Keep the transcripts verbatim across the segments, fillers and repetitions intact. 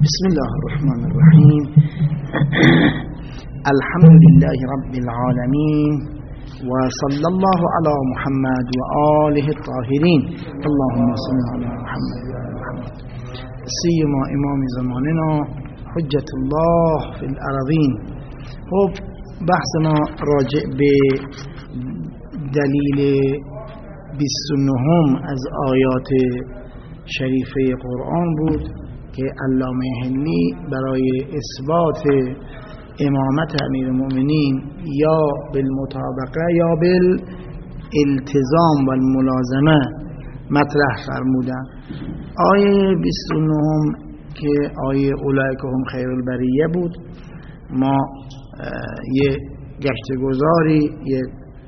بسم الله الرحمن الرحيم. الحمد لله رب العالمين وصلى الله على محمد وآله الطاهرين. اللهم صل على محمد وآل محمد سيما امام زماننا حجة الله في الأرضين. خب بحثنا راجع به دلیل بیست و نه از آیات شریفه قرآن بود که علامه حلی برای اثبات امامت امیرالمؤمنین یا بالمطابقه یا بالالتزام و الملازمه مطرح فرمودن. آیه بیست و نه که آیه اولئک هم خیر البریه بود، ما یه گشت گذاری، یه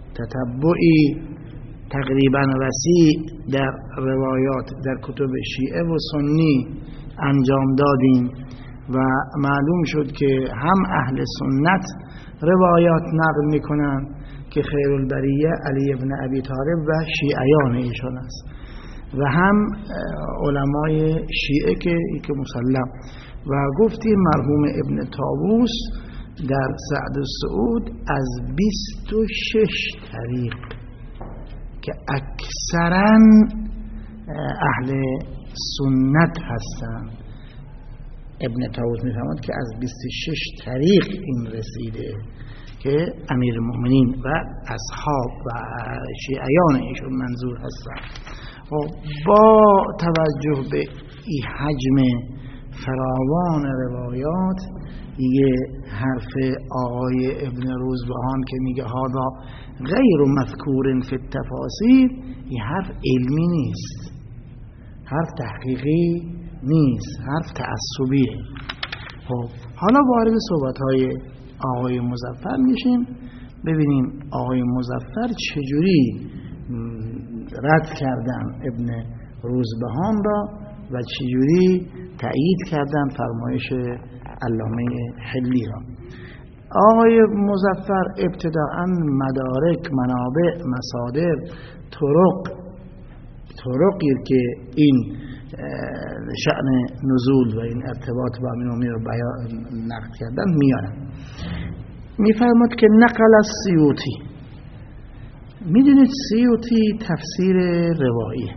تتبعی تقریبا وسیع در روایات در کتب شیعه و سنی انجام دادیم و معلوم شد که هم اهل سنت روایات نقل میکنن که خیر البریه علی ابن ابی طالب و شیعیان ایشان است و هم علمای شیعه که که مسلم. و گفتیم مرحوم ابن طاووس در سعد السعود از بیست و شش طریق که اکثرا اهل سنت هستند، ابن طاووس میفرماید که از بیست و شش طریق این رسیده که امیرالمؤمنین و اصحاب و شیعیان ایشون منظور هستند. و با توجه به این حجم فراوان روایات، یه حرف آقای ابن روزبهان که میگه هذا غیر مذکور فی التفاسیر، این حرف علمی نیست، حرف تحقیقی نیست، حرف تعصبیه. خب حالا وارد صحبت‌های آقای مظفر میشیم، ببینیم آقای مظفر چجوری رد کردن ابن روزبهان را و چجوری تأیید کردن فرمایش علامه حلی را. آقای مظفر ابتداءً مدارک، منابع، مصادر، طرق طرقی که این شأن نزول و این ارتباط با امیرالمؤمنین رو بیان نقد کردن میارن. میفرماد که نقل از سیوطی. میدونید سیوطی تفسیر روایی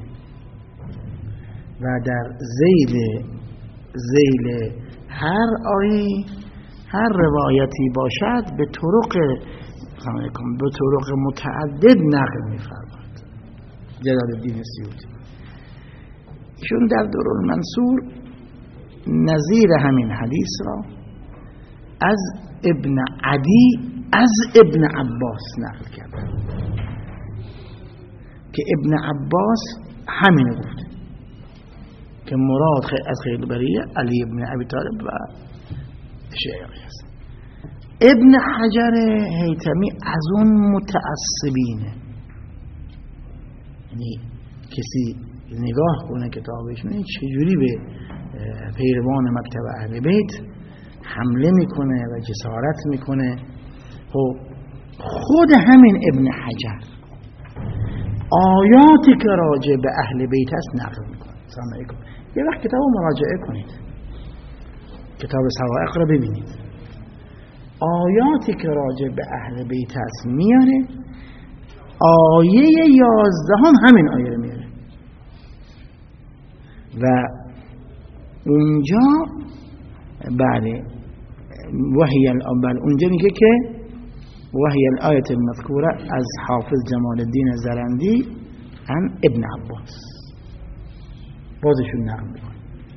و در ذیل ذیل هر آیه هر روایتی باشد به طرق به طرق متعدد نقل میفرماد جلال الدین سیوطی. ایشون در درالمنصور نظیر همین حدیث را از ابن عدی از ابن عباس نقل کرد که ابن عباس همین گفته که مراد از خیر البریه علی ابن ابی طالب و شیعی است. ابن حجر هیتمی از اون متعصبینه، یعنی کسی نگاه کنه کتابشونه چجوری به پیروان مکتب اهل بیت حمله میکنه و جسارت میکنه. خب خود همین ابن حجر آیاتی که راجع به اهل بیت است نقل میکنه. سلام علیکم. یه وقت کتاب مراجعه کنید، کتاب سوائق را ببینید، آیاتی که راجع به اهل بیت است میاره، آیه یازدهم همین آیه رو میاره و اونجا بله وحی الاول اونجا میگه که وحی الآیت المذکوره از حافظ جمال الدین زرندی عن ابن عباس، بازشون نقل میکنه.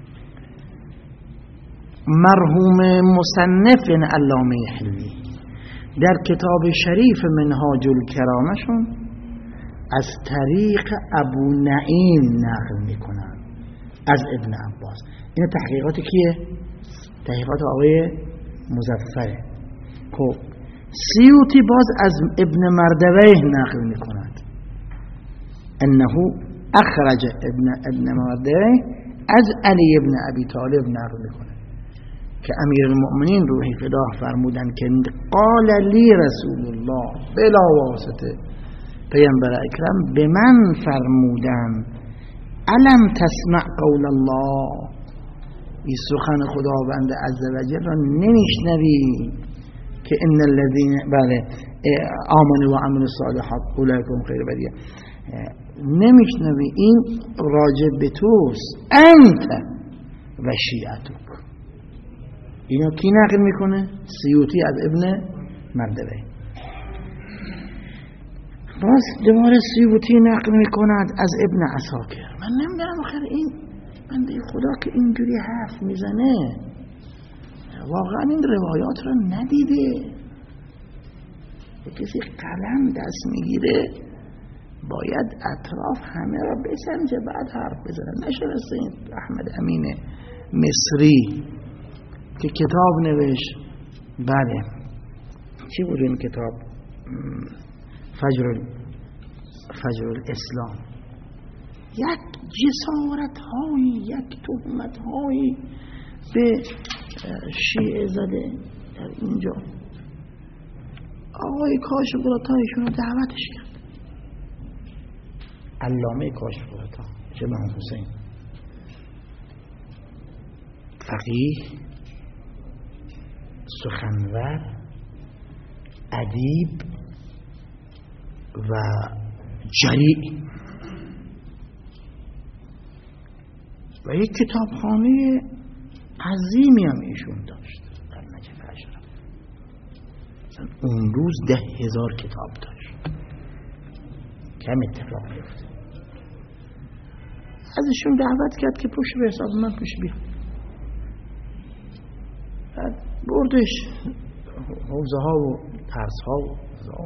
مرحوم مصنف علامه حلی در کتاب شریف منهاج الکرامشون از طریق ابو نعیم نقل میکنن از ابن عباس. این تحقیقات کیه؟ تحقیقات آقای مظفره. خب سیوطی باز از ابن مردویه نقل میکند انه اخرج ابن ابن مردویه از علی ابن ابی طالب نقل میکنه که امیرالمؤمنین روحی فداه فرمودن که قال لی رسول الله بلا واسطه پیامبر اکرم به من فرمودن الم تسمع قول الله این سخن خداوند عزوجل را نمیشنوی که ان الذين بله آمنوا و عملوا الصالحات اولئک هم خیر بریه، نمیشنوی، این راجع به توست، انت و شیعتک. اینو کی نقل میکنه؟ سیوطی از ابن مردوی. باز دوباره سیوطی نقل میکند از ابن عساکر. من نمیدونم آخر این بنده خدا که اینجوری حرف میزنه واقعا این روایات رو ندیده. کسی قلم دست میگیره باید اطراف همه را بسنجه بعد حرف بزنه. نشسته این احمد امین مصری که کتاب نوشت، بله چی بود این کتاب؟ فجر فجر الاسلام. یک جسارت هایی، یک تهمت هایی به شیعه زده در اینجا. آقای کاشف الغطا ایشون رو دعوتش کرد، علامه کاشف الغطا امام حسین، فقیه، سخنور، ادیب و جریء و یک کتابخانه عظیمی هم ایشون داشت در نجف اشرف. مثلا اون روز ده هزار کتاب داشت، کم اتفاق میفته. ازشون دعوت کرد که پشت به حساب من پشت بیا. بردش حوزه ها و ترس ها و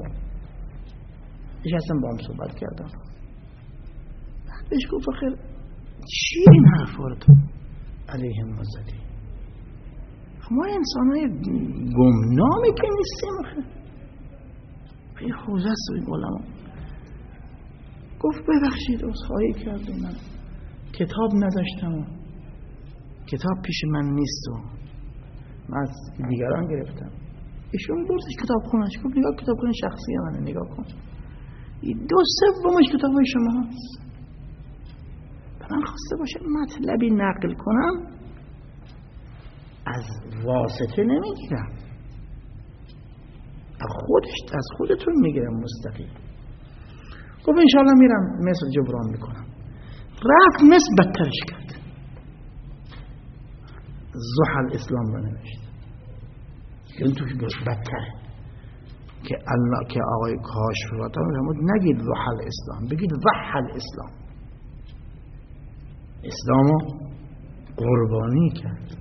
نشستم با هم صحبت کردم. بهش گفت آخر چی این حرفا رو تو علیهم زدی؟ ما انسان های گمنامی که نیستیم آخر. این حوزه است این علما. گفت ببخشید عذرخواهی کردم، من کتاب نداشتم، کتاب پیش من نیست و من از دیگران گرفتم. ایشون بردش کتاب خونش، گفت نگاه کتاب خونه شخصی منه، نگاه کن، دو سومش کتاب های شما هست. من خواسته باشه مطلبی نقل کنم از واسطه نمیگیرم، از خودش از خودتون میگیرم مستقیم. گفت انشاءالله میرم مصر جبران میکنم. رفت مصر بدترش کرد، زحل اسلام رو نوشت. این توش بدتره که الله که آقای کاشف الغطا فرمود نگید زحل اسلام، بگید وحل اسلام. اسلامو قربانی کرد.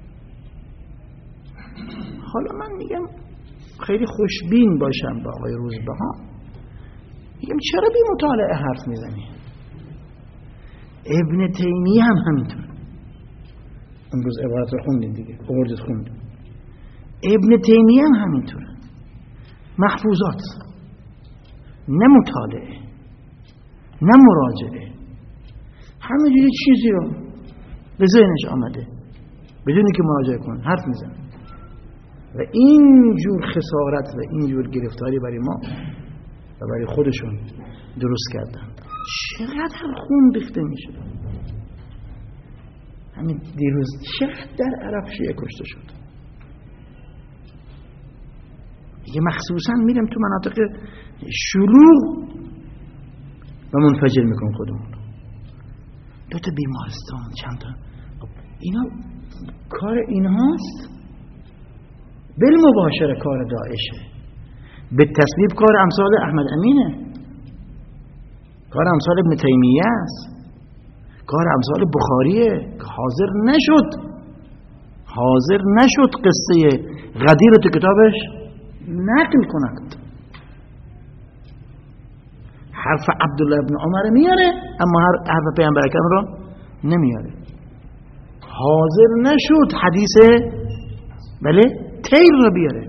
حالا من میگم خیلی خوشبین باشم با آقای روزبهان، میگم چرا بی مطالعه حرف میزنی؟ ابن تیمیه هم همینطور. امروز عبارت رو خوندین دیگه، آوردید خوندین. ابن تیمیه هم همینطوره، محفوظات، نه مطالعه نه مراجعه، همینجوری چیزی رو به ذهنش آمده بدونی که مراجعه کن حرف میزنه. و اینجور خسارت و اینجور گرفتاری برای ما و برای خودشون درست کردن. چقدر خون ریخته میشه. همین دیروز چقدر در عراق شیعه کشته شد. دیگه مخصوصا میرم تو مناطق شروع و منفجر میکن خودمون. دو تا بیمارستان، چند تا، اینا کار اینهاست. بالمباشره کار داعشه، به تصویب کار امثال احمد امینه، کار امثال ابن تیمیه است، کار امثال بخاریه که حاضر نشد حاضر نشد قصه غدیر رو تو کتابش نقل کند. حرف عبدالله ابن عمر میاره اما حرف پیامبر اکرم رو نمیاره. حاضر نشد حدیث بله تیر رو بیاره.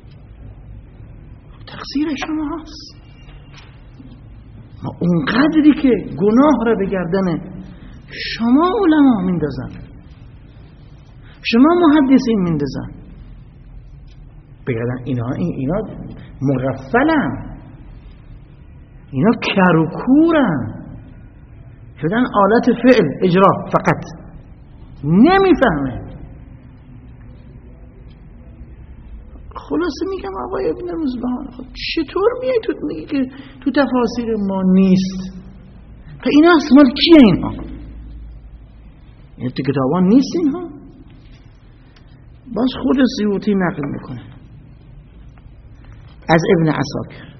تقصیر شما هست. ما اونقدری که گناه رو به گردن شما علما میندازن، شما محدثین میندازن بگردن. اینا اینا مغفلن، اینا کروکورن، شدن آلت فعل اجرا فقط. نمیفهمه. خلاصه میگم آقای ابن روزبهان خب چطور میای تو میگی که تو تفاسیر ما نیست؟ خب اینا اصلا کیه اینها؟ این تو کتابان نیست اینها؟ باز خود سیوطی نقل میکنه از ابن عساکر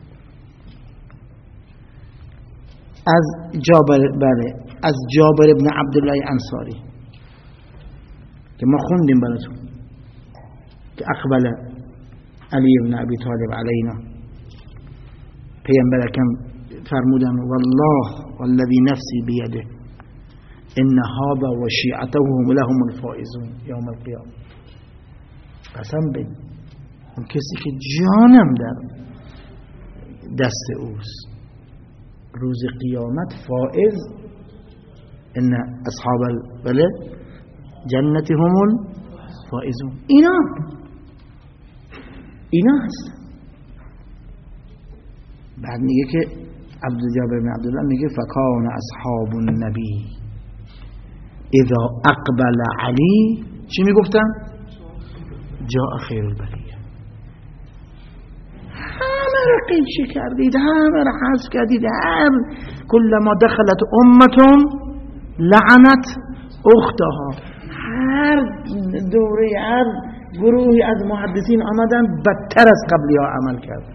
از جابر بله از جابر ابن عبدالله انصاری که ما خوندیم براتون که اقبل علی ابن ابی طالب علینا پیامبر اکرم فرمودن والله والذی نفسی بیده ان هذا و شیعته لهم الفائزون یوم القیامه. قسم بدین اون کسی که جانم در دست اوست روز قیامت فائز ان اصحاب البلد جنت هم الفائزون. اینا اینا هست. بعد میگه که عبدالجابر بن عبدالله میگه فکان اصحاب النبی اذا اقبل علی چی میگفتن؟ جاء خیر البریه. همه را قیچی کردید، همه را حذف کردید، هم کلما دخلت امتون لعنت اختها. هر دوره هر گروهی از محدثین آمدن بدتر از قبلی ها عمل کرد.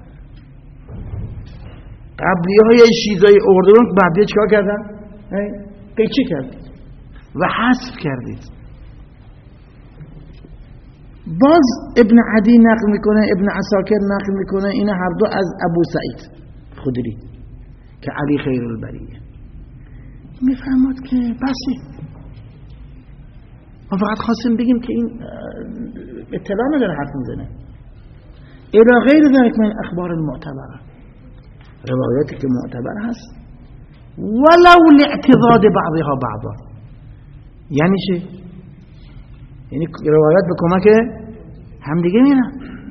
قبلی ها یه چیزایی اردون بعدی چکار کردن؟ قیچی کردید و حذف کردید. باز ابن عدی نقل میکنه، ابن عساکر نقل میکنه، اینا هر دو از ابو سعید خدری که علی خیر البریه. میفهمد که بسی ما فقط خواستیم بگیم که این اطلاع نداره حرف میزنه. الى غیر ذلك من اخبار المعتبره، روایاتی که معتبر هست ولو لاعتضاد بعضها بعضا. یعنی چی؟ یعنی روایات به کمک هم دیگه میرن،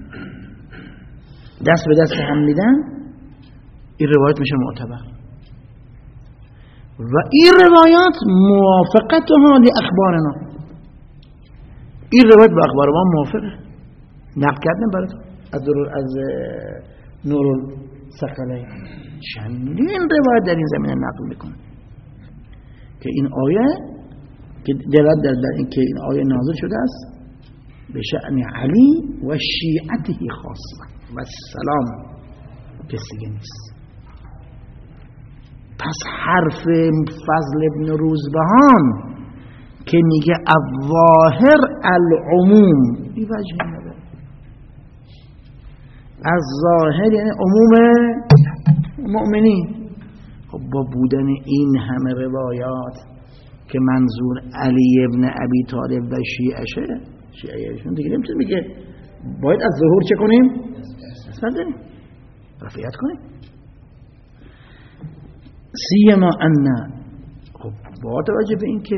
دست به دست هم میدن، این روایات میشه معتبر و این روایات موافقتها لاخبارنا. این روایت با اخبار ما موافقه. نقل کردن براتون از از نور الثقلین چندین روایت در این زمینه نقل میکنه که این آیه که دلالت در این که این آیه نازل شده است به شأن علی و شیعته خاصه و سلام کسی نیست. پس حرف فضل ابن روزبهان که میگه الظاهر العموم این وجه نداره. از ظاهر یعنی عموم مؤمنین. خب با بودن این همه روایات که منظور علی ابن ابی طالب و شیعشه شیعهشون دیگه نمیتونه میگه باید از ظهور چه کنیم؟ نسبت داریم، رفعیت کنیم. سیما ان خب با توجه به این که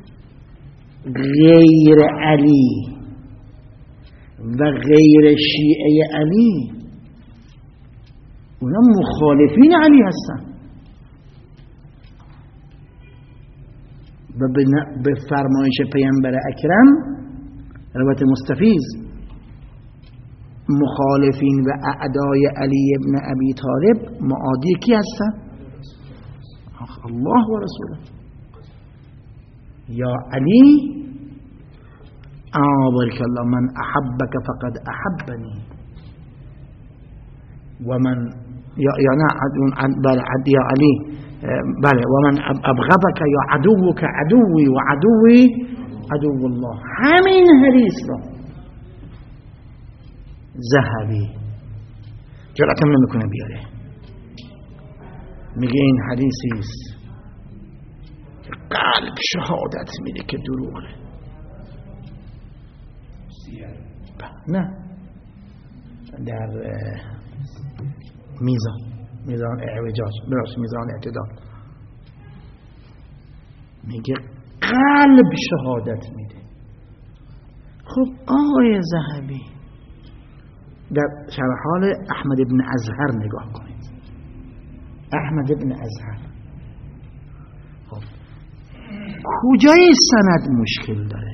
غیر علی و غیر شیعه علی اونا مخالفین علی هستن و به فرمایش پیامبر اکرم روایت مستفیض مخالفین و اعدای علی ابن ابی طالب معادی کی هستن؟ الله و رسوله. یا علی آبارک الله من احبک فقد احبنی و من یا یا نه بله یا علی بله و من ابغضک یا عدوک عدوی و عدوی عدو الله. همین حدیث را ذهبی جرأتم نمیکنه بیاره، میگه این حدیثی است که قلب شهادت میده که دروغه. نه در میزان میزان اعوجاج براش میزان اعتدال میگه قلب شهادت میده. خب آقای ذهبی در شرح حال احمد ابن ازهر نگاه کنید. احمد ابن ازهر خب کجای سند مشکل داره؟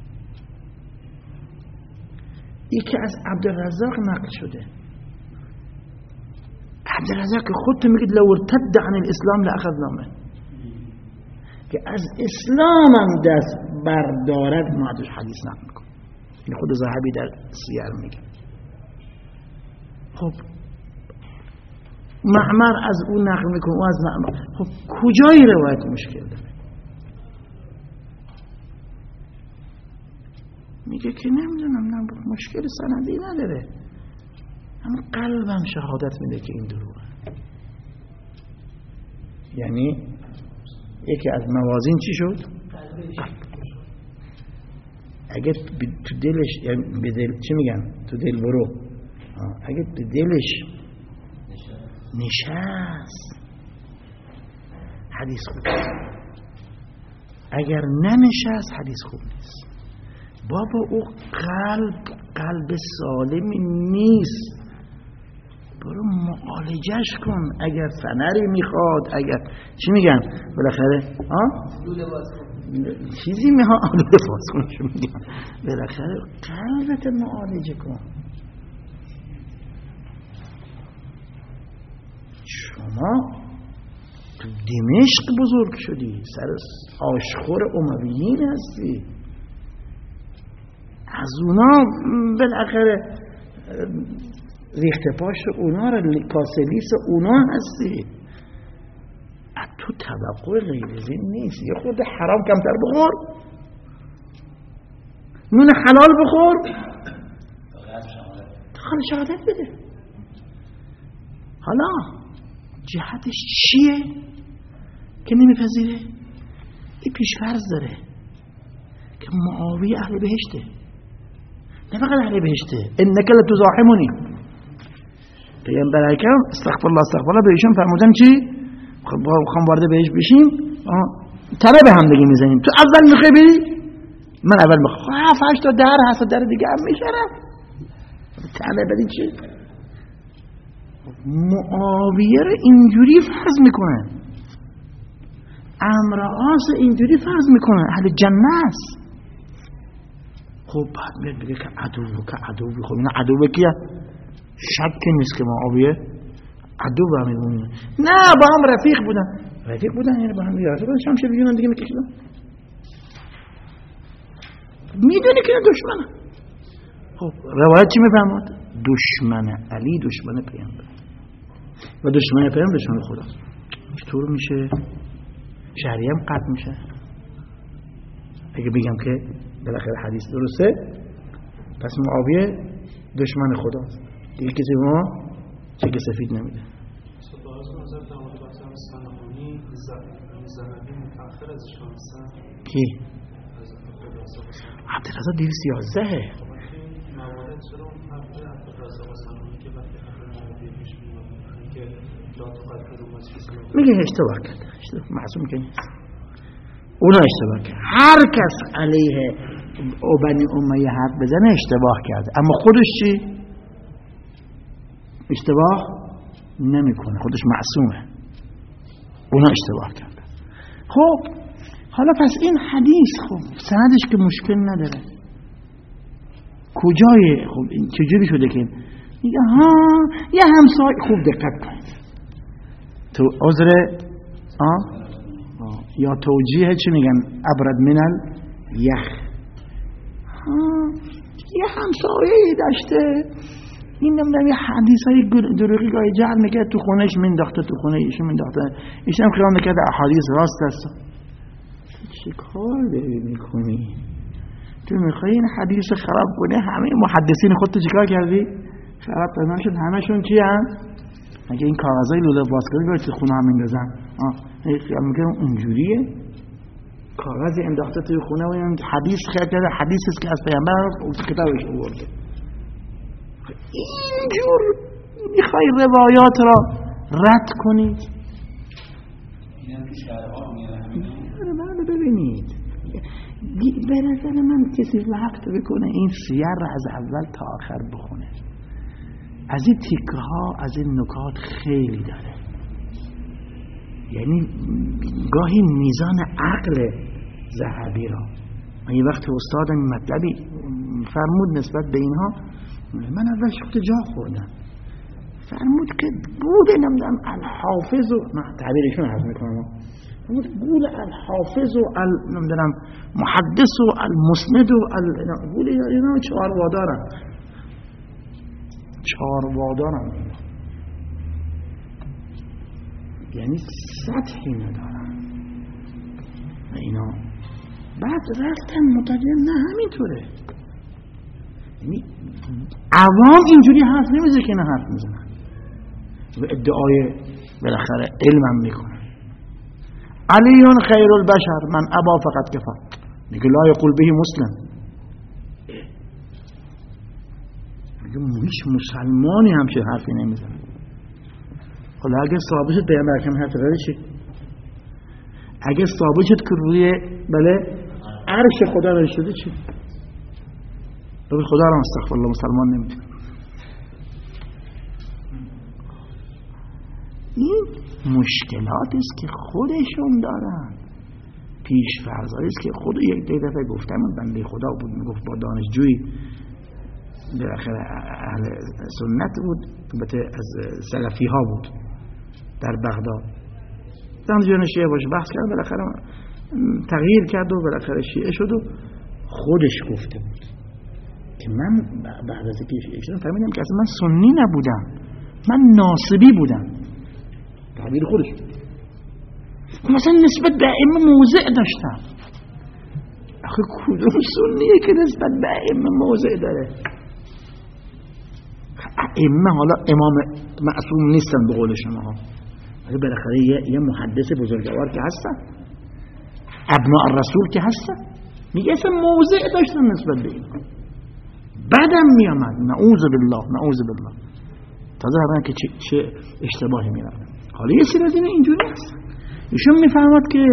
یکی از عبدالرزاق نقل شده. عبدالرزاق که خودت میگید لو ارتد عن الاسلام لاخذنا منه، که از اسلام هم دست بردارد ما ازش حدیث نقل میکنه. این خود ذهبی در سیر میگه. خب معمر از اون نقل میکنه و از معمر، خب کجای روایت مشکل داره؟ میگه که نمیدونم، نه مشکل سندی نداره، اما قلبم شهادت میده که این دروغه. یعنی یکی از موازین چی شد؟ اگه تو دلش، یعنی به دل چی میگن؟ تو دل برو. اگه تو دلش نشست حدیث خوب نیست، اگر ننشست حدیث خوب نیست. بابا او قلب قلب سالمی نیست، برو معالجش کن. اگر فنری میخواد، اگر چی میگن بالاخره ها چیزی میخواد آلوده باز کن، چی میگن بالاخره قلبت معالجه کن. شما تو دمشق بزرگ شدی، سر آشخور امویین هستی، از اونا بالاخره ریخت پاش اونا را کاسلیس اونا هستی. تو توقع غیر زین نیست. یه خود حرام کمتر بخور، نون حلال بخور، خال شهادت بده. حالا جهتش چیه که نمیپذیره؟ این پیشفرض داره که معاویه اهل بهشته، نه فقط اهل بهشته. انک لتزاحمنی، پیامبر اکرم استغفر الله استغفر الله به ایشون فرمودن چی؟ خب بخوام وارد بهش بشیم تنه به هم دیگه میزنیم. تو اول میخوای بری، من اول میخوام. هفت هشت تا در هست، در دیگه هم میشه تنه بدی چی؟ معاویه رو اینجوری فرض میکنه، عمرو عاص اینجوری فرض میکنه اهل جنت است. خب بعد میاد بگه که عدو که عدو. خب اینا عدو کیه؟ شک نیست که معاویه عدو با میمونه. نه با هم رفیق بودن، رفیق بودن یعنی با هم رفیق بودن، شمشیر بیونن دیگه میکشیدن. میدونی که دشمنه. خب روایت چی میفهمد؟ دشمن علی دشمن پیامبر و دشمن پیامبر دشمن خدا. چطور میشه؟ شهری هم قطع میشه اگه بگم که بالاخره حدیث درسته. پس معاویه دشمن خداست دیگه، کسی ما چه که سفید نمیده. کی؟ عبدالرزاق دویست و یازده. میگه اشتباه کرد، معصوم که نیست، اونا اشتباه کرد. هر کس علیه او بنی امیه حرف بزنه اشتباه کرده، اما خودش چی؟ اشتباه نمیکنه، خودش معصومه، اونا اشتباه کرده. خب حالا پس این حدیث خب سندش که مشکل نداره، کجای خب این چجوری شده که میگه ها یه همسای خوب دقت کنید تو عذر آه یا توجیه چی میگن ابرد منل یخ، ها یه همسایه داشته، این نمیدونم یه حدیث های دروغی گاهی جعل میکرد تو خونهش مینداخته، تو خونه ایشون مینداخته، ایشون خیال میکرد احادیث راست است. چی کار داری میکنی؟ تو میخوایی این حدیث خراب کنی؟ همه محدثین خودتو چیکار کردی؟ خراب کردن شد. همشون چی هم؟ اگه این کاغذای لوله بازکاری باید تو خونه هم میندازن. خیال میکنم اونجوریه؟ کاغذی انداخته توی خونه و این حدیث خیال کرده حدیث است که از پیامبر کتابش آورده. اینجور میخوای روایات را رد کنید؟ بله ببینید، به نظر من کسی وقت بکنه این سیر را از اول تا آخر بخونه. از این تیکه ها از این نکات خیلی داره، یعنی گاهی میزان عقل ذهبی را. من یه وقت استادم مطلبی فرمود نسبت به اینها، من اول شکت جا خوردم. فرمود که بود نمیدونم الحافظ و من تعبیرشون حرف میکنم، بود بود الحافظ و نمیدونم محدث و المسند و ال بود اینا چهار وادارن چهار وادارن یعنی سطحی ندارن اینا. بعد رفتن متوجه نه همینطوره، یعنی عوام اینجوری حرف نمیزه که نه حرف میزنن و ادعای بالاخره علمم میکنن. علیون خیر البشر من ابا فقط کفر، میگه لا یقول به مسلم. میگه هیچ مسلمانی همچه حرفی نمیزنه. حالا اگه ثابت شد پیامبر اکرم حرف زده چی؟ اگه ثابت شد که روی بله عرش خدا نشده چی؟ روی خدا را استغفرالله مسلمان نمیتونه. این مشکلاتی است که خودشون دارن، پیش فرضایی است که خود یک دفعه گفتم بنده خدا بود میگفت با دانشجویی بالاخره اهل سنت بود، البته از سلفی ها بود در بغداد، دانشجوی شیعه باشه بحث کرد، بالاخره تغییر کرد و بالاخره شیعه شد و خودش گفته بود که من بعد از اینکه شدم فهمیدم که اصلا من سنی نبودم، من ناصبی بودم. تعبیر خودش مثلا نسبت به ائمه موضع داشتم. آخه کدوم سنیه که نسبت به ائمه موضع داره؟ ائمه حالا امام معصوم نیستن به قول شما ها، ولی بالاخره یه, یه محدث بزرگوار که هستن، ابناء الرسول که هستن، میگه اصلا موضع داشتن نسبت به اینها. بعدم میامد نعوذ بالله نعوذ بالله تازه همه که چه, چه اشتباهی میرن. حالا یه سری از این اینجوری هستن. ایشون میفهمد که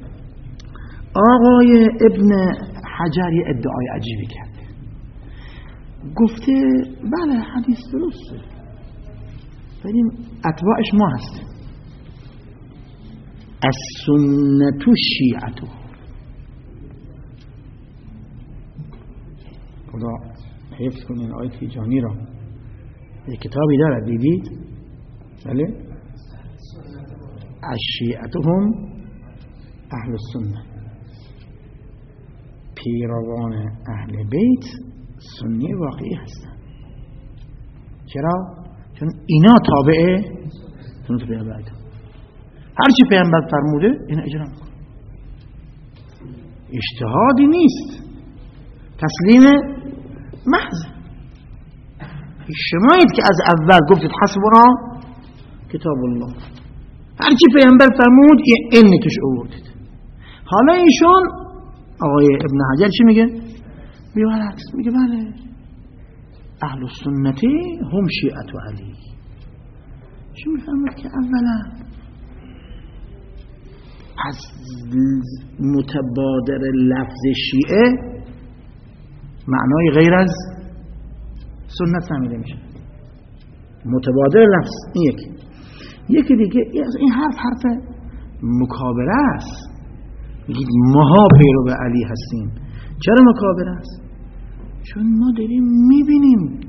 آقای ابن حجر یه ادعای عجیبی کرده، گفته بله حدیث درسته ولی اتباعش ما هستیم، از سنت شیعتو. خدا حفظ کنین آیت تیجانی را، یه کتابی داره دیدید بله، از شیعتهم اهل السنه، پیروان اهل بیت سنی واقعی هستن. چرا؟ چون اینا تابع سنت پیامبر، هرچی پیامبر فرموده اینا اجرا میکنن، اجتهادی نیست، تسلیم محض. شمایید که از اول گفتید حسبنا کتاب الله، هرچی پیامبر فرمود این توش آوردید. حالا ایشون آقای ابن حجر چی میگه؟ میگه برعکس، میگه بله اهل السنتی هم شیعت و علی. چی میفهمد که اولا از متبادر لفظ شیعه معنای غیر از سنت فهمیده میشه، متبادر لفظ این یکی. یکی دیگه این حرف حرف مکابره است، میگید ماها پیرو به علی هستیم. چرا مکابره است؟ چون ما داریم میبینیم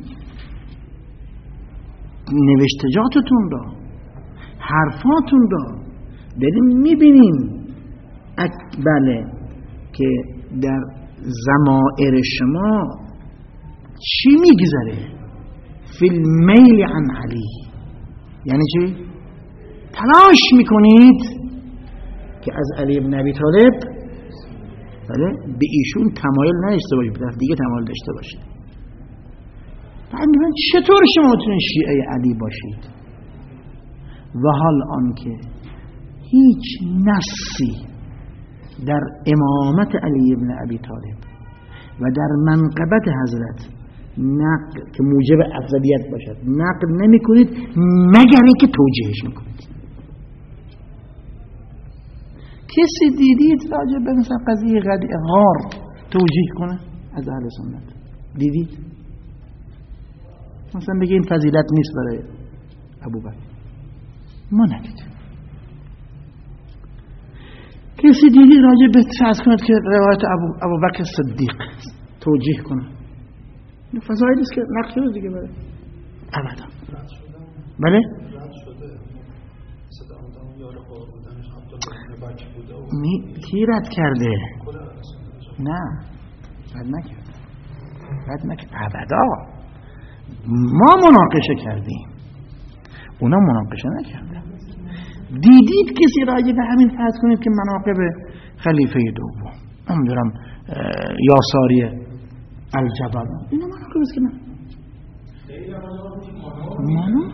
نوشتجاتتون را، حرفاتون را داریم میبینیم، بله که در ضمائر شما چی میگذره فی المیل عن علی. یعنی چی؟ تلاش میکنید که از علی بن ابی طالب بله به ایشون تمایل نداشته باشید، به طرف دیگه تمایل داشته باشید. بعد میگن چطور شما میتونید شیعه علی باشید و حال آنکه هیچ نصی در امامت علی بن ابی طالب و در منقبت حضرت نقل که موجب افضلیت باشد نقل نمی کنید مگر اینکه توجیهش میکنید. کسی دیدید راجع به مثلا قضیه غار توجیه کنه از اهل سنت؟ دیدید؟ مثلا بگه این فضیلت نیست برای ابوبکر، ما ندیدیم. کسی کسی دیگه راجع به فرض کنید که روایت ابو ابوبکر صدیق توجیه کنه، این فضایلی است که نقش شده دیگه بله ابدا بله می کی رد کرده؟ نه رد نکرده رد نکرده ابدا. ما مناقشه کردیم اونا مناقشه نکردن. دیدید کسی راجع به همین فرض کنید که مناقب خلیفه دوم نمیدونم یاساری الجبل اینا مناقب است که نه منو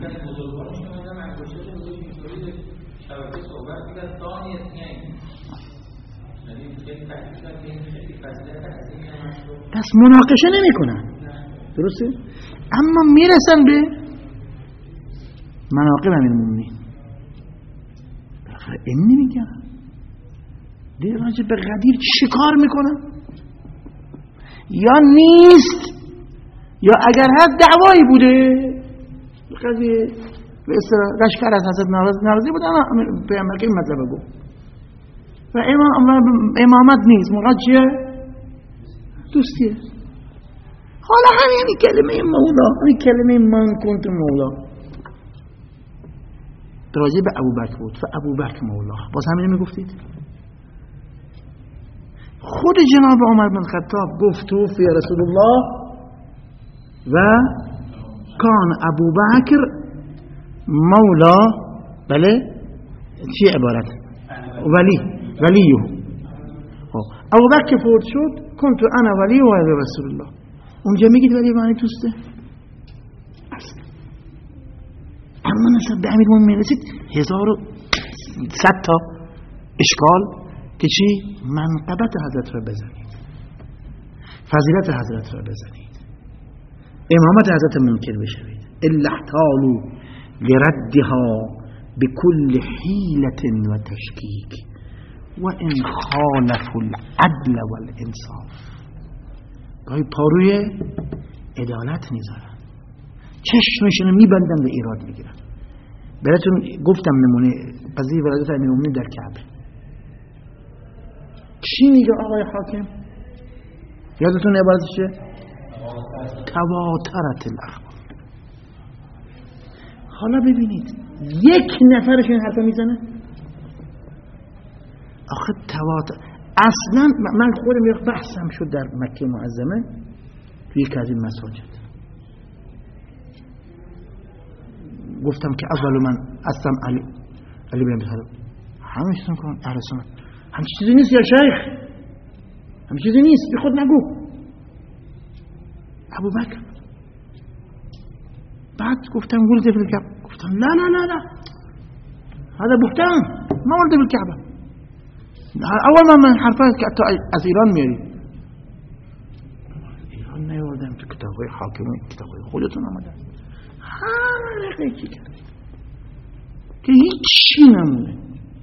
پس مناقشه نمی کنن درسته؟ اما میرسن به مناقب امیرالمومنین بالاخره این نمیگن دیگه راجع به غدیر شکار میکنن یا نیست یا اگر هست دعوایی بوده قضیه به اصطلاح لشکر از حضرت ناراضی بود اما پیامبر که این مطلب گفت و امامت نیست مراد چیه؟ دوستیه. حالا همین کلمه مولا همین کلمه من کنت مولا راجع به ابوبکر بود و ابوبکر مولا باز همین میگفتید. خود جناب عمر بن خطاب گفت توفی رسول الله و کان ابوبکر مولا بله چی عبارت ولی ولیه ابوبکر فوت شد کنت انا ولی و رسول الله اونجا میگید ولی معنی توسته اصلا. اما نسبت به امیرالمومنین رسید هزار و صد تا اشکال که چی منقبت حضرت را بزنید فضیلت حضرت را بزنید امامت حضرت منکر بشوید الا احتالوا لردها بكل حیلة و تشکیک و ان خالفوا العدل والانصاف گاهی پاروی عدالت میذارن چشمشون میبندن و ایراد میگیرن. براتون گفتم نمونه قضیه ولادت امیرالمومنین در کعبه چی میگه آقای حاکم؟ یادتون عبارتش چیه؟ تواترت الاخبار. حالا ببینید یک نفرشون حرفا میزنه آخه تواتر اصلا من خودم یک بحثم شد در مکه معظمه توی یک از این مساجد گفتم که اول من اصلا علی علی بن ابی طالب همه چیزون کن اهل سنت هم چیزی نیست یا شیخ هم چیزی نیست بی خود نگو ابوبکر بعد گفتم ولد فی الکعبه گفتم لا لا لا لا هذا بهتان ما ولد فی الکعبه اول من من حرفات که تو از ایران میاری ایران نیاوردم تو کتابای حاکمی کتابای خودتون آمده همه رقیقی کرد که هیچی نمونه.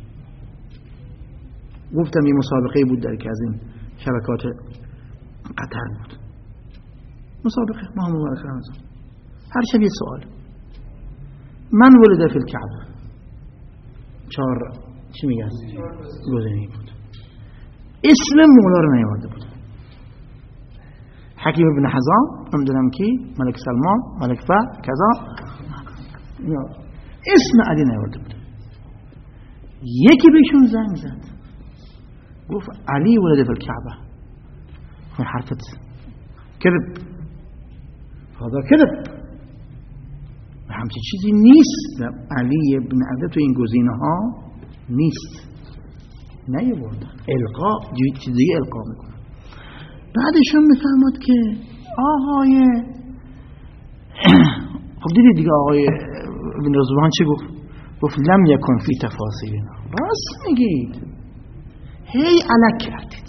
گفتم یه مسابقه بود در که از این شبکات قطر بود مسابقه ماه مبارک رمضان هر شب یه سوال من ولد فی الکعبه چهار چی میگن گزینه بود اسم مولا رو نیاورده بود حکیم ابن حزام نمیدونم کی ملک سلمان ملک فهد کذا اسم علی نیاورده بود. یکی بهشون زنگ زد گفت علی ولد فی الکعبه اون حرفت کذب هذا کذب همچین چیزی نیست علی ابن عبد تو این گزینه ها نیست نیاوردن القا چیزی القا میکنن. بعدشون میفهمد که آقای خب دیدید دیگه آقای ابن رضوان چه گفت گفت لم یکن فی تفاصیلنا راست میگید هی علک کردید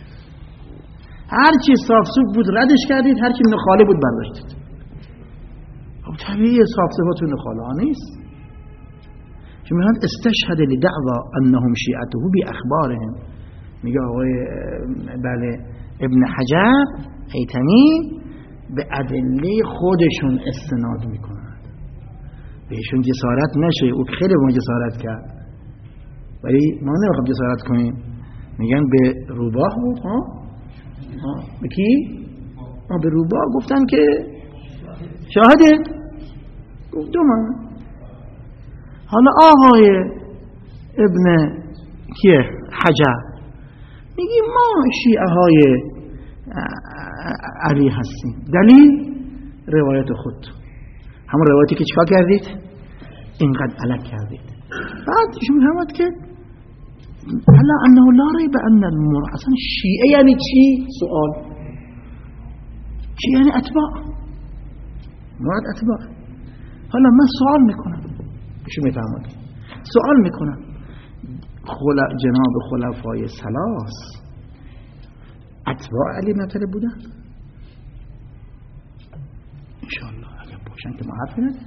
هرچی صاف سوک بود ردش کردید هرچی نخاله بود برداشتید. خب طبیعی صاف صفات نخاله ها نیست که میگن استشهد لدعوا انهم شیعته باخبارهم میگه آقای بله ابن حجر هیتمی به ادله خودشون استناد میکنند بهشون جسارت نشه او خیلی با جسارت کرد ولی ما نمیخوام جسارت کنیم میگن به روباه بود ها ها به کی؟ ها به روباه گفتن که شاهده گفت من. حالا آقای ابن کیه حجر میگی ما شیعه های علی هستیم. دلیل روایت خود، همون روایتی که چیکار کردید اینقدر علک کردید. بعد شما فهمید که حالا انه لا ریب ان المر اصلا شیعه یعنی چی؟ سوال چی یعنی اتباع؟ مراد اتباع. حالا من سوال میکنم شما میفهمید سوال میکنم خلا جناب خلفای ثلاث اتباع علی مطلب بودن؟ انشاءالله اگر باشن که ما حرفی نداریم.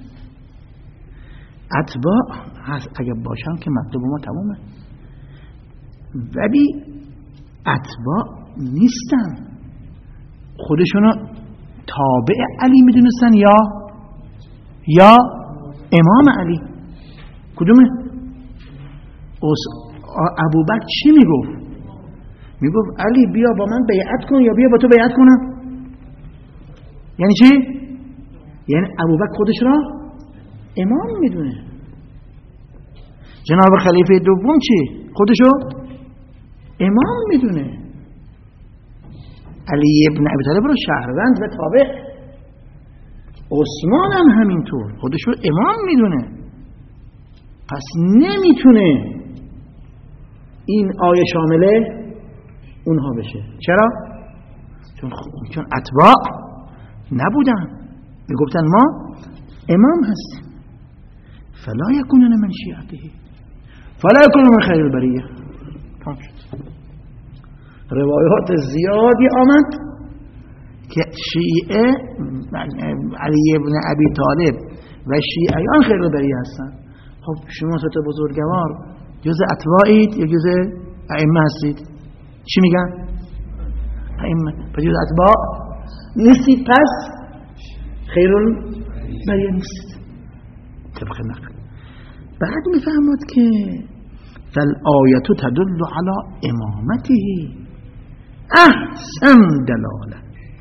اتباع هست اگر باشن که مطلب ما تمومه، ولی اتباع نیستن، خودشونو تابع علی میدونستن یا یا امام علی. کدومه؟ ابوبکر چی میگفت؟ میگفت علی بیا با من بیعت کن یا بیا با تو بیعت کنم. یعنی چی؟ یعنی ابوبکر خودش را امام میدونه. جناب خلیفه دوم چی؟ خودشو امام میدونه. علی ابن ابی طالب رو شهروند و تابع، عثمان هم همینطور خودشو امام میدونه. پس نمیتونه این آیه شامله اونها بشه. چرا؟ چون چون اتباع نبودن، میگفتن ما امام هستیم. فلا یکونن من شیعته فلا یکونن من خیر البریه. روایات زیادی آمد که شیعه علی ابن ابی طالب و شیعیان خیر البریه هستن. خب شما سه تا بزرگوار جز اتباعید یا جز ائمه هستید؟ چی میگن؟ ائمه. پس جز اتباع نیستید، پس خیر البریه نیست طبق نقل. بعد میفهمد که فالآیه تدل على امامته احسن دلاله.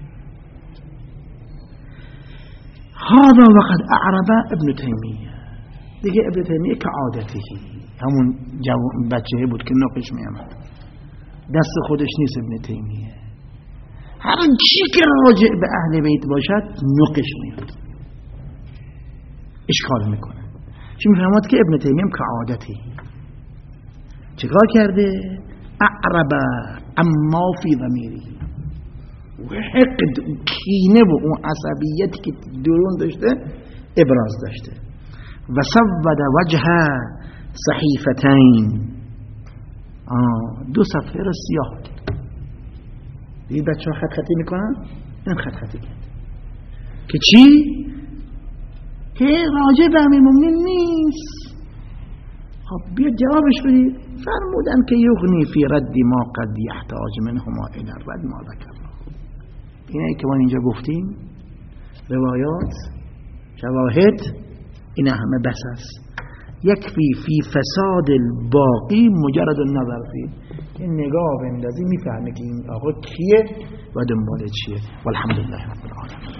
هذا وقد اعرب ابن تیمیه. دیگه ابن تیمیه که عادته، همون بچه بود که نقش میامد، دست خودش نیست. ابن تیمیه هر چی که راجع به اهل بیت باشد نقش میاد، اشکال میکنه. چی میفهمد که ابن تیمیه که عادته چیکار کرده؟ اعرب اما فی ضمیره، و حقد و کینه و اون عصبیتی که درون داشته ابراز داشته. و سود وجه صحیفتین، دو صفحه رو سیاه این بچه ها خط خطی میکنن، این خط خطی کرد که چی؟ که راجع به امیرالمومنین نیست. خب بیا جوابش بدید. فرمودن که یغنی فی رد ما قد یحتاج منهما الى رد ما ذکرنا. اینه که ما اینجا گفتیم، روایات شواهد این همه بس است. یکفی فی فساد الباقی مجرد النظر فی. این نگاه بندازی میفهمه که این آقا کیه و دنبال چیه. والحمدلله رب العالمین.